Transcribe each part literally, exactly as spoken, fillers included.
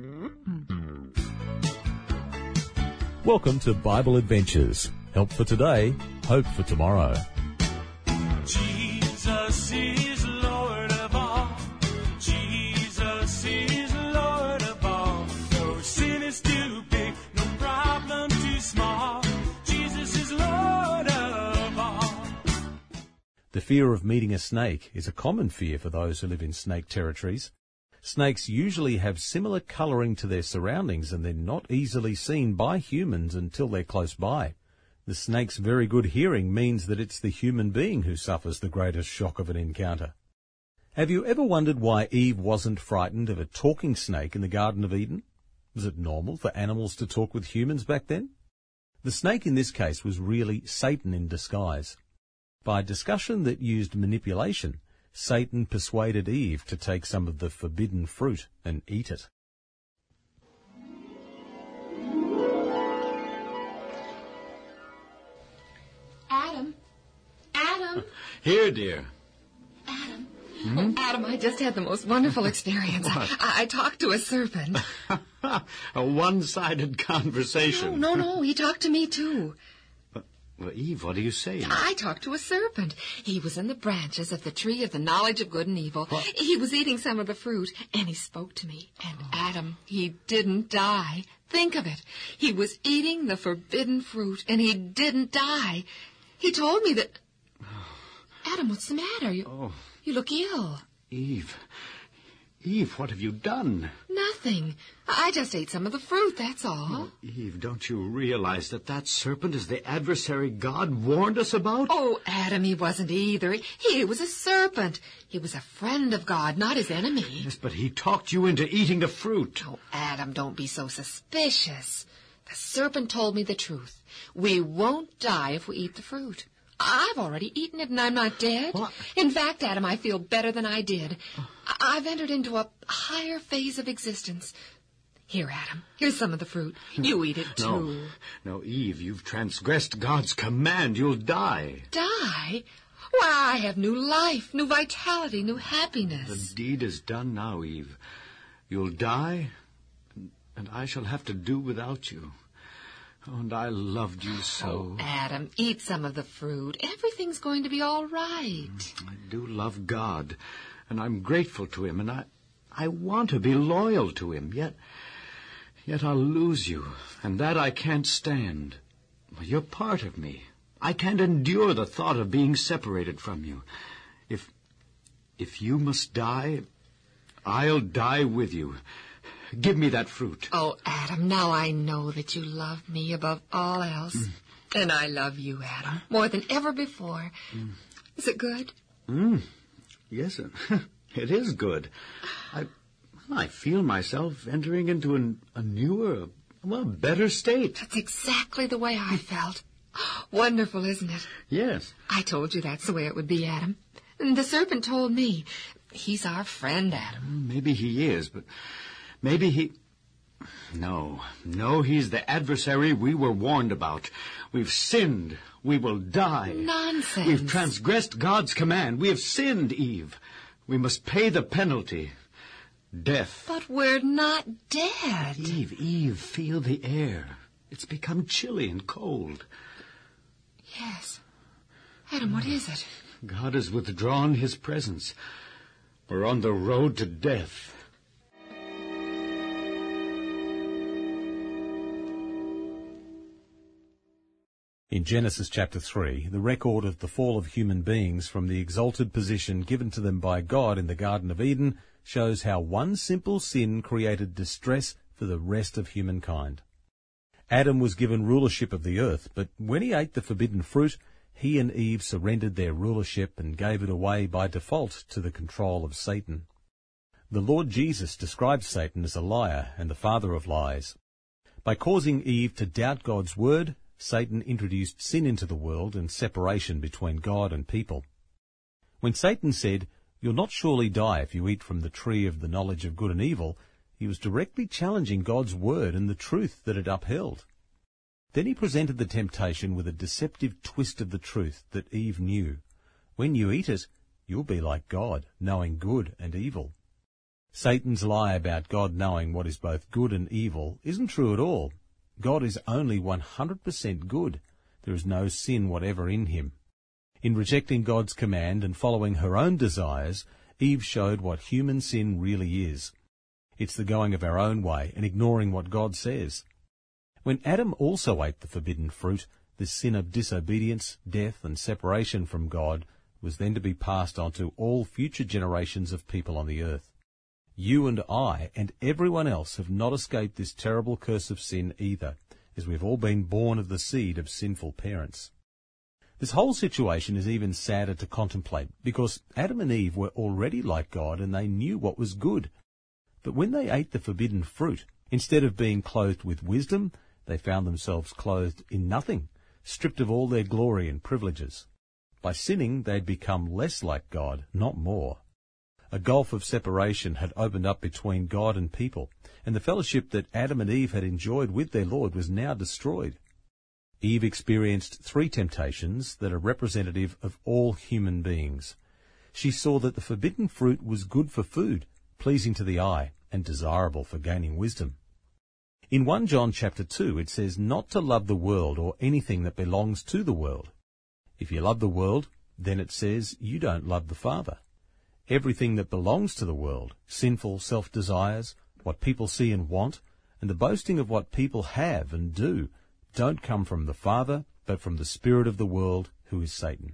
Welcome to Bible Adventures. Help for today, hope for tomorrow. Jesus is Lord of all. Jesus is Lord of all. No sin is too big, no problem too small. Jesus is Lord of all. The fear of meeting a snake is a common fear for those who live in snake territories. Snakes usually have similar colouring to their surroundings, and they're not easily seen by humans until they're close by. The snake's very good hearing means that it's the human being who suffers the greatest shock of an encounter. Have you ever wondered why Eve wasn't frightened of a talking snake in the Garden of Eden? Was it normal for animals to talk with humans back then? The snake in this case was really Satan in disguise. By a discussion that used manipulation, Satan persuaded Eve to take some of the forbidden fruit and eat it. Adam? Adam? Here, dear. Adam? Hmm? Oh, Adam, I just had the most wonderful experience. I, I talked to a serpent. A one-sided conversation. No, no, no, he talked to me, too. Well, Eve, what are you saying? I talked to a serpent. He was in the branches of the tree of the knowledge of good and evil. What? He was eating some of the fruit, and he spoke to me. And Adam, he didn't die. Think of it. He was eating the forbidden fruit, and he didn't die. He told me that... Adam, what's the matter? You, Oh. you look ill. Eve. Eve, what have you done? Nothing. I just ate some of the fruit, that's all. Oh, Eve, don't you realize that that serpent is the adversary God warned us about? Oh, Adam, he wasn't either. He was a serpent. He was a friend of God, not his enemy. Yes, but he talked you into eating the fruit. Oh, Adam, don't be so suspicious. The serpent told me the truth. We won't die if we eat the fruit. I've already eaten it, and I'm not dead. What? In fact, Adam, I feel better than I did. I- I've entered into a higher phase of existence. Here, Adam, here's some of the fruit. You eat it, too. No, no, Eve, you've transgressed God's command. You'll die. Die? Why, I have new life, new vitality, new The happiness. deed is done now, Eve. You'll die, and, and I shall have to do without you. Oh, and I loved you so. Oh, Adam, eat some of the fruit. Everything's going to be all right. I do love God, and I'm grateful to him, and I, I want to be loyal to him, yet, yet I'll lose you, and that I can't stand. You're part of me. I can't endure the thought of being separated from you. If, if you must die, I'll die with you. Give me that fruit. Oh, Adam, now I know that you love me above all else. Mm. And I love you, Adam, more than ever before. Mm. Is it good? Mm. Yes, it is good. I, I feel myself entering into an, a newer, well, better state. That's exactly the way I felt. Wonderful, isn't it? Yes. I told you that's the way it would be, Adam. And the serpent told me. He's our friend, Adam. Maybe he is, but... Maybe he... No, no, he's the adversary we were warned about. We've sinned. We will die. Nonsense. We've transgressed God's command. We have sinned, Eve. We must pay the penalty. Death. But we're not dead. Eve, Eve, feel the air. It's become chilly and cold. Yes. Adam, what is it? God has withdrawn his presence. We're on the road to death. In Genesis chapter three, the record of the fall of human beings from the exalted position given to them by God in the Garden of Eden shows how one simple sin created distress for the rest of humankind. Adam was given rulership of the earth, but when he ate the forbidden fruit, he and Eve surrendered their rulership and gave it away by default to the control of Satan. The Lord Jesus describes Satan as a liar and the father of lies. By causing Eve to doubt God's word, Satan introduced sin into the world and separation between God and people. When Satan said, "You'll not surely die if you eat from the tree of the knowledge of good and evil," he was directly challenging God's word and the truth that it upheld. Then he presented the temptation with a deceptive twist of the truth that Eve knew. When you eat it, you'll be like God, knowing good and evil. Satan's lie about God knowing what is both good and evil isn't true at all. God is only one hundred percent good. There is no sin whatever in him. In rejecting God's command and following her own desires, Eve showed what human sin really is. It's the going of our own way and ignoring what God says. When Adam also ate the forbidden fruit, this sin of disobedience, death, and separation from God was then to be passed on to all future generations of people on the earth. You and I and everyone else have not escaped this terrible curse of sin either, as we've all been born of the seed of sinful parents. This whole situation is even sadder to contemplate, because Adam and Eve were already like God and they knew what was good. But when they ate the forbidden fruit, instead of being clothed with wisdom, they found themselves clothed in nothing, stripped of all their glory and privileges. By sinning, they had become less like God, not more. A gulf of separation had opened up between God and people, and the fellowship that Adam and Eve had enjoyed with their Lord was now destroyed. Eve experienced three temptations that are representative of all human beings. She saw that the forbidden fruit was good for food, pleasing to the eye, and desirable for gaining wisdom. In First John chapter two, it says not to love the world or anything that belongs to the world. If you love the world, then it says you don't love the Father. Everything that belongs to the world, sinful self-desires, what people see and want, and the boasting of what people have and do, don't come from the Father, but from the spirit of the world, who is Satan.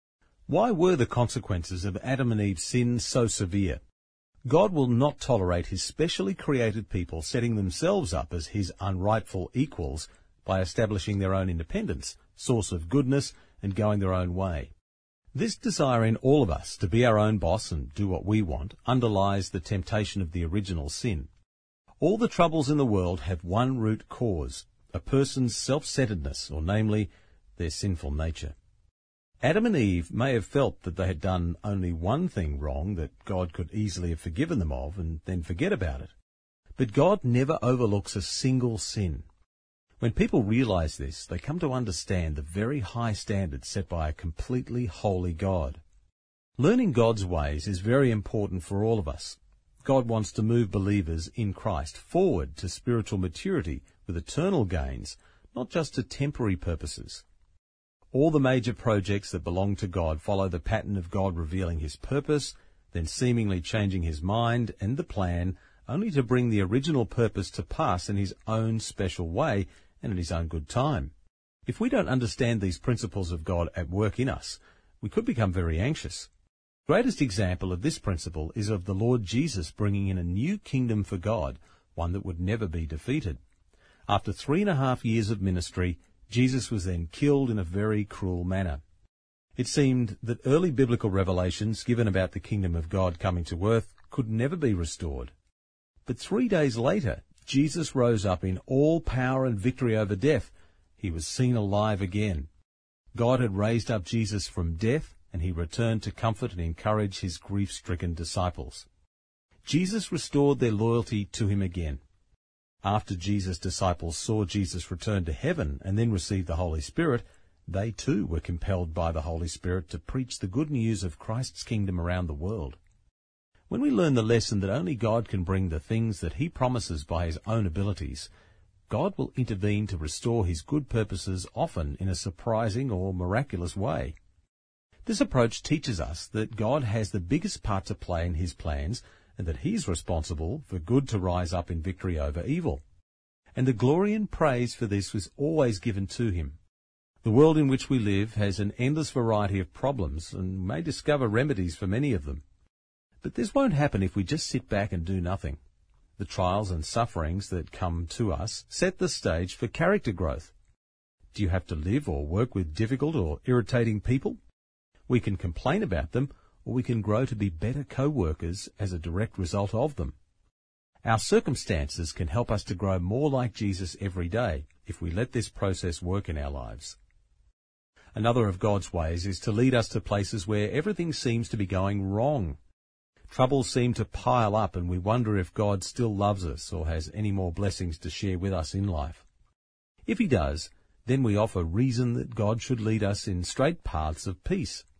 Why were the consequences of Adam and Eve's sin so severe? God will not tolerate his specially created people setting themselves up as his unrightful equals by establishing their own independence, source of goodness, and going their own way. This desire in all of us to be our own boss and do what we want underlies the temptation of the original sin. All the troubles in the world have one root cause, a person's self-centeredness, or namely, their sinful nature. Adam and Eve may have felt that they had done only one thing wrong that God could easily have forgiven them of and then forget about it. But God never overlooks a single sin. When people realize this, they come to understand the very high standards set by a completely holy God. Learning God's ways is very important for all of us. God wants to move believers in Christ forward to spiritual maturity with eternal gains, not just to temporary purposes. All the major projects that belong to God follow the pattern of God revealing his purpose, then seemingly changing his mind and the plan, only to bring the original purpose to pass in his own special way and in his own good time. If we don't understand these principles of God at work in us, we could become very anxious. The greatest example of this principle is of the Lord Jesus bringing in a new kingdom for God, one that would never be defeated. After three and a half years of ministry, Jesus was then killed in a very cruel manner. It seemed that early biblical revelations given about the kingdom of God coming to earth could never be restored. But three days later, Jesus rose up in all power and victory over death. He was seen alive again. God had raised up Jesus from death, and he returned to comfort and encourage his grief-stricken disciples. Jesus restored their loyalty to him again. After Jesus' disciples saw Jesus return to heaven and then receive the Holy Spirit, they too were compelled by the Holy Spirit to preach the good news of Christ's kingdom around the world. When we learn the lesson that only God can bring the things that he promises by his own abilities, God will intervene to restore his good purposes, often in a surprising or miraculous way. This approach teaches us that God has the biggest part to play in his plans, and that he's responsible for good to rise up in victory over evil. And the glory and praise for this was always given to him. The world in which we live has an endless variety of problems and may discover remedies for many of them. But this won't happen if we just sit back and do nothing. The trials and sufferings that come to us set the stage for character growth. Do you have to live or work with difficult or irritating people? We can complain about them, or we can grow to be better co-workers as a direct result of them. Our circumstances can help us to grow more like Jesus every day if we let this process work in our lives. Another of God's ways is to lead us to places where everything seems to be going wrong. Troubles seem to pile up and we wonder if God still loves us or has any more blessings to share with us in life. If he does, then we offer reason that God should lead us in straight paths of peace.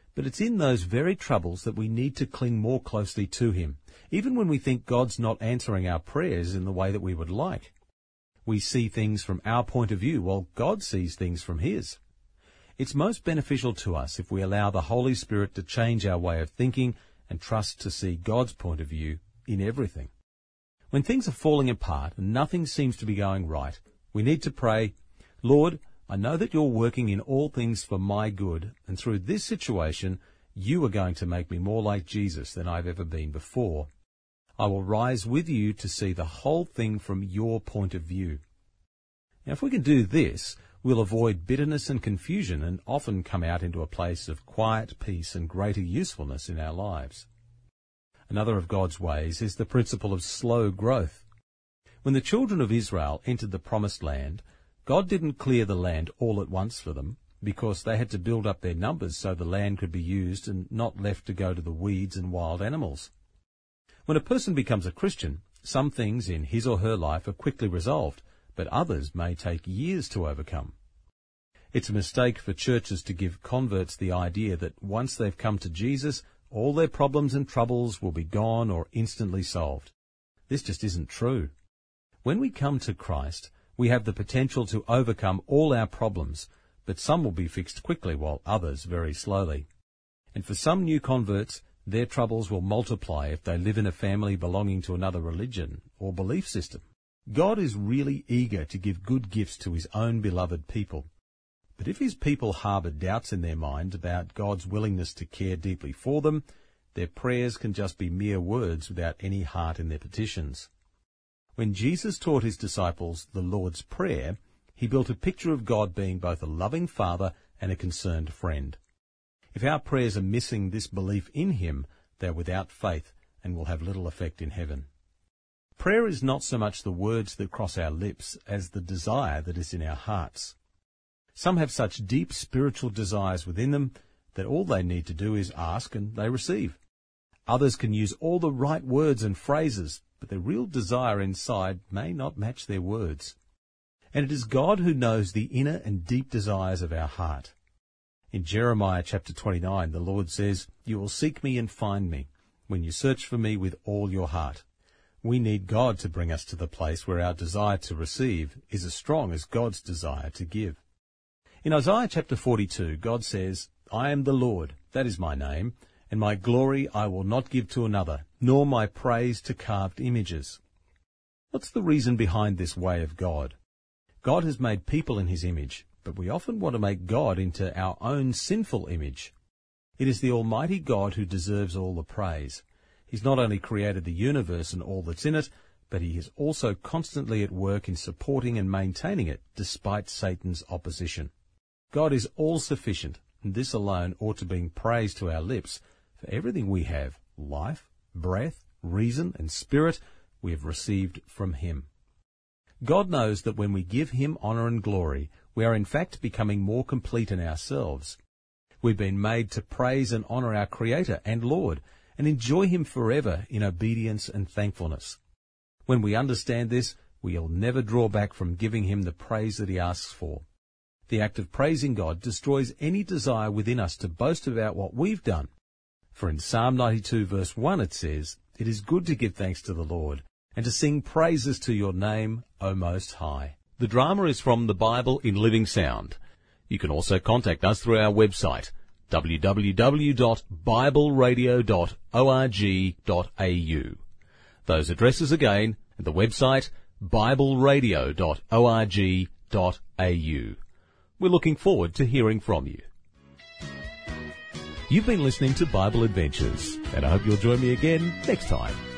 But it's in those very troubles that we need to cling more closely to him, even when we think God's not answering our prayers in the way that we would like. We see things from our point of view, while God sees things from his. It's most beneficial to us if we allow the Holy Spirit to change our way of thinking and trust to see God's point of view in everything. When things are falling apart and nothing seems to be going right, we need to pray, Lord, I know that you're working in all things for my good, and through this situation, you are going to make me more like Jesus than I've ever been before. I will rise with you to see the whole thing from your point of view. Now, if we can do this, we'll avoid bitterness and confusion and often come out into a place of quiet peace and greater usefulness in our lives. Another of God's ways is the principle of slow growth. When the children of Israel entered the promised land, God didn't clear the land all at once for them, because they had to build up their numbers so the land could be used and not left to go to the weeds and wild animals. When a person becomes a Christian, some things in his or her life are quickly resolved, but others may take years to overcome. It's a mistake for churches to give converts the idea that once they've come to Jesus, all their problems and troubles will be gone or instantly solved. This just isn't true. When we come to Christ, we have the potential to overcome all our problems, but some will be fixed quickly while others very slowly. And for some new converts, their troubles will multiply if they live in a family belonging to another religion or belief system. God is really eager to give good gifts to his own beloved people. But if his people harbour doubts in their mind about God's willingness to care deeply for them, their prayers can just be mere words without any heart in their petitions. When Jesus taught his disciples the Lord's Prayer, he built a picture of God being both a loving Father and a concerned friend. If our prayers are missing this belief in him, they're without faith and will have little effect in heaven. Prayer is not so much the words that cross our lips as the desire that is in our hearts. Some have such deep spiritual desires within them that all they need to do is ask and they receive. Others can use all the right words and phrases, but their real desire inside may not match their words. And it is God who knows the inner and deep desires of our heart. In Jeremiah chapter twenty-nine, the Lord says, "You will seek me and find me, when you search for me with all your heart." We need God to bring us to the place where our desire to receive is as strong as God's desire to give. In Isaiah chapter forty-two, God says, "I am the Lord, that is my name, and my glory I will not give to another, nor my praise to carved images." What's the reason behind this way of God? God has made people in his image, but we often want to make God into our own sinful image. It is the Almighty God who deserves all the praise. He's not only created the universe and all that's in it, but he is also constantly at work in supporting and maintaining it, despite Satan's opposition. God is all-sufficient, and this alone ought to bring praise to our lips, for everything we have, life, breath, reason, and spirit, we have received from him. God knows that when we give him honour and glory, we are in fact becoming more complete in ourselves. We've been made to praise and honour our Creator and Lord, and enjoy him forever in obedience and thankfulness. When we understand this, we'll never draw back from giving him the praise that he asks for. The act of praising God destroys any desire within us to boast about what we've done. For in Psalm ninety-two verse one it says, "It is good to give thanks to the Lord, and to sing praises to your name, O Most High." The drama is from the Bible in Living Sound. You can also contact us through our website, w w w dot bible radio dot org dot a u. Those addresses again, and the website, bible radio dot org dot a u. We're looking forward to hearing from you. You've been listening to Bible Adventures, and I hope you'll join me again next time.